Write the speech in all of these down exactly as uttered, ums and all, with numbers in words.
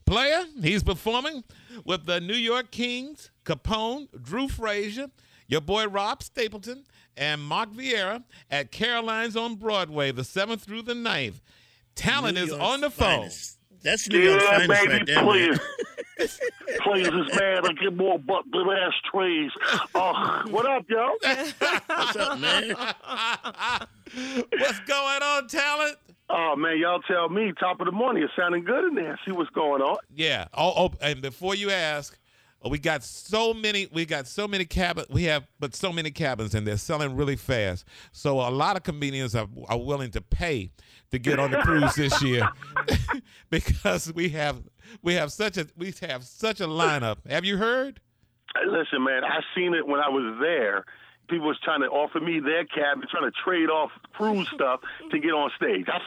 Player, he's performing with the New York Kings, Capone, Drew Frazier, your boy Rob Stapleton, and Mark Vieira at Caroline's on Broadway, the seventh through the ninth. Talent New is York's on the phone. finest. That's New York's Yeah, finest baby, right there, players. man. Players is mad. I get more butt than ashtrays. Oh, what up, yo? What's up, man? What's going on, Talent? Oh, man, y'all tell me. Top of the morning. It's sounding good in there. See what's going on. Yeah. Oh, oh, and before you ask, we got so many. We got so many cabins. We have, but so many cabins, and they're selling really fast. So a lot of comedians are are willing to pay to get on the cruise this year because we have we have such a we have such a lineup. Have you heard? Hey, listen, man, I seen it when I was there. People was trying to offer me their cabin, trying to trade off cruise stuff to get on stage. I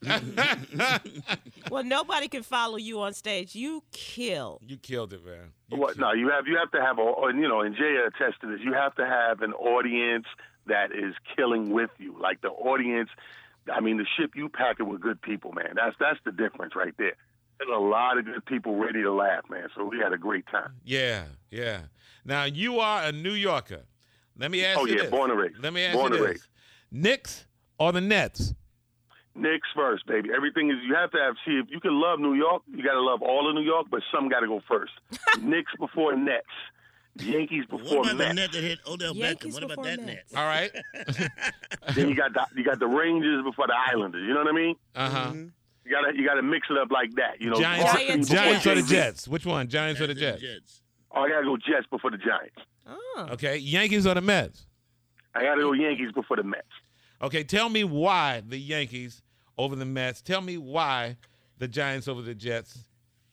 seen it. Well, nobody can follow you on stage. You kill. You killed it, man. You What? No, you have you have to have a, you know, and Jay attested to this. You have to have an audience that is killing with you. Like the audience, I mean, the ship you pack it with good people, man. That's that's the difference right there. There's a lot of good people ready to laugh, man. So we had a great time. Yeah, yeah. Now you are a New Yorker. Let me ask Oh you yeah, this. born and raised. Let me ask born you and this: raised. Knicks or the Nets? Knicks first, baby. Everything is, you have to have, see, if you can love New York, you got to love all of New York, but some got to go first. Knicks before Nets. Yankees before What about the Mets. net that hit Odell Yankees Beckham? What about before that Mets. net? All right. Then you got the, you got the Rangers before the Islanders. You know what I mean? Uh huh. You got to you got to mix it up like that. You know, Giants, varsity Giants, before Giants or the Jay-Z. Jets? Which one? Giants or the Jets? Oh, I got to go Jets before the Giants. Oh. Okay. Yankees or the Mets? I got to go Yankees before the Mets. Okay. Tell me why the Yankees over the Mets. Tell me why the Giants over the Jets.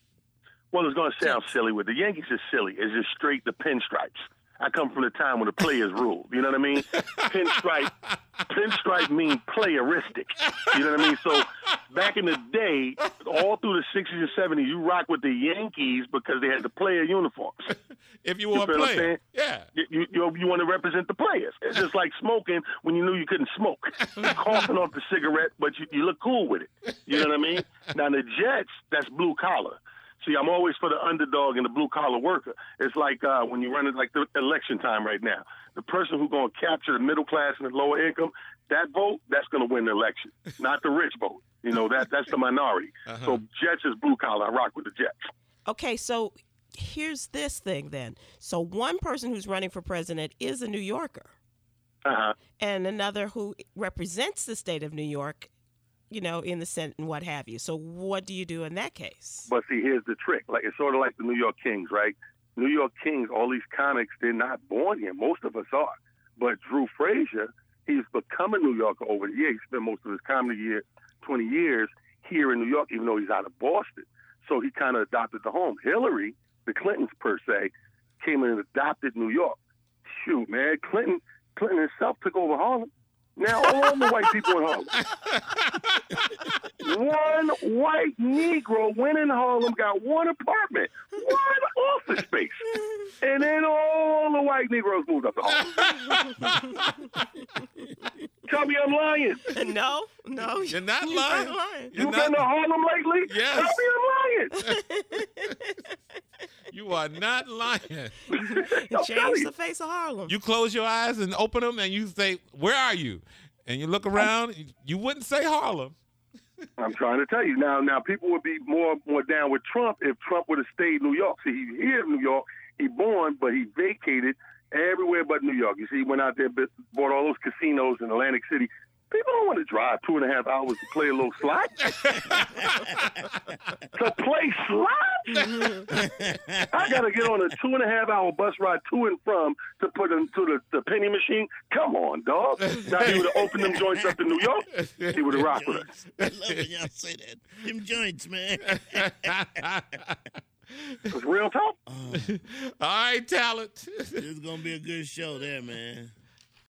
Well, it's going to sound silly. With the Yankees is silly. It's just straight the pinstripes. I come from the time when the players ruled. You know what I mean? Pinstripe, pinstripe mean playeristic. You know what I mean? So back in the day, all through the sixties and seventies, you rock with the Yankees because they had the player uniforms. If you You were a feel what I'm player, saying? yeah. You, you, you, you want to represent the players. It's just like smoking when you knew you couldn't smoke. You're coughing off the cigarette, but you, you look cool with it. You know what I mean? Now, the Jets, that's blue collar. See, I'm always for the underdog and the blue-collar worker. It's like uh, when you're running like the election time right now. The person who's going to capture the middle class and the lower income, that vote, that's going to win the election, not the rich vote. You know, that that's the minority. Uh-huh. So Jets is blue-collar. I rock with the Jets. Okay, so here's this thing then. So one person who's running for president is a New Yorker, Uh-huh. and another who represents the state of New York, you know, in the Senate and what have you. So what do you do in that case? But see, here's the trick. Like, it's sort of like the New York Kings, right? New York Kings, all these comics, they're not born here. Most of us are. But Drew Frazier, he's become a New Yorker over the years. He spent most of his comedy year, twenty years here in New York, even though he's out of Boston. So he kind of adopted the home. Hillary, the Clintons per se, came in and adopted New York. Shoot, man, Clinton, Clinton himself took over Harlem. Now, all the white people in Harlem. One white Negro went in Harlem, got one apartment, one office space. And then all the white Negroes moved up to Harlem. Tell me I'm lying. No, no. You're not you're lying. Not lying. You're You not- been to Harlem lately? Yes. Tell me I'm lying. You are not lying. I'll tell Change you. the face of Harlem. You close your eyes and open them, and you say, "Where are you?" And you look around. You wouldn't say Harlem. I'm trying to tell you. Now, now people would be more more down with Trump if Trump would have stayed in New York. See, he's here in New York. He born, but he vacated everywhere but New York. You see, he went out there, bought all those casinos in Atlantic City. People don't want to drive two and a half hours to play a little slot. To play slot? I got to get on a two and a half hour bus ride to and from to put into the, the penny machine. Come on, dog. Now he would have opened them joints up in New York. He would have rocked with us. I love when y'all say that. Them joints, man. It's real talk. All right, talent. This is going to be a good show there, man.